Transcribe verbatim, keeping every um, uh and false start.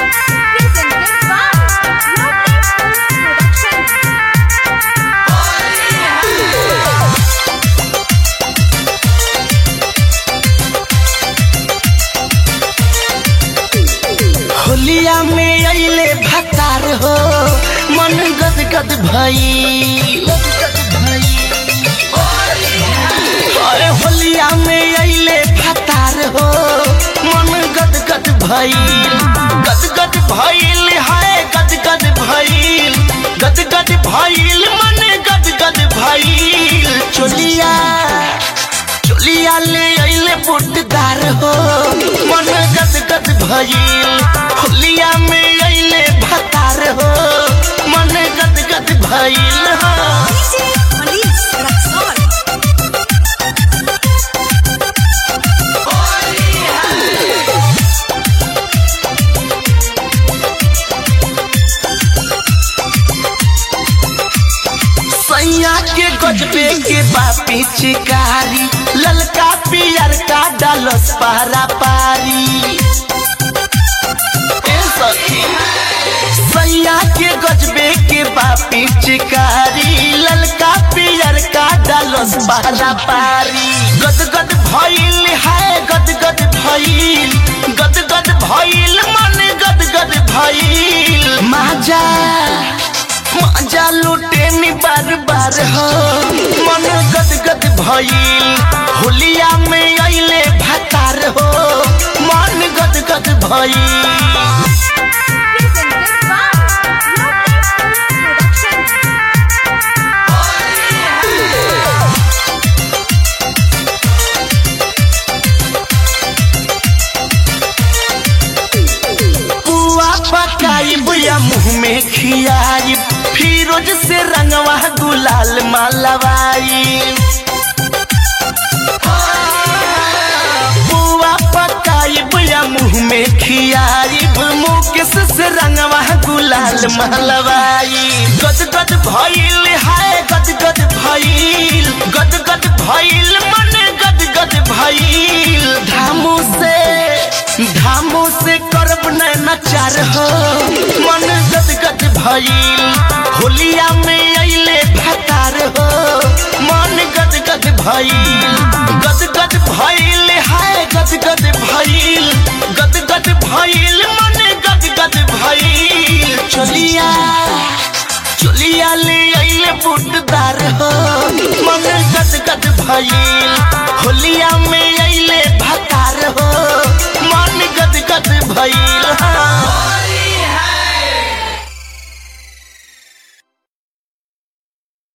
होलिया में अइले भतार हो मन गदगद भई। अरे होलिया में अइले भतार हो मन गदगद भइल गदगद भइल है गदगद भइल गदगद भइल मन गदगद भइल। चोलिया चोलिया ले अइले बुटदार हो मन गदगद भइल। होलिया में अइले भतार हो मन गदगद भइल। सैया के गजबे के बापी चिकारी ललका पियर का डालस पारा पारी। सैया के गजबे के बापी चिकारी ललका पियर का डालस पारा पारी। गदगद भइल है गदगद भइल गदगद भइल मन गदगद भइल। माजा माजा लूटे नी बार बार हो मन गदगद भइल। होलिया में अइले भतार हो मन गदगद भइल। पकाई बुया मुँह में खियाई फिरोज से रंगवा गुलाल मालवाई। बुआ पकाई बुया मुँह में खियाई मुकेश से रंगवा गुलाल मालवाई। गदगद भइल है गदगद भइल गदगद भइल मन गदगद भइल। धामू से धामू से करब नचार हो मन गदगद भइल। होलिया में अइले भतार हो मन गदगद भइल गदगद भइल है गदगद भइल गदगद भइल मन गदगद भइल। चोलिया चोलिया ले अइले बुटदार हो मन गदगद भइल। होलिया में अइले भतार हो मन गदगद भइल।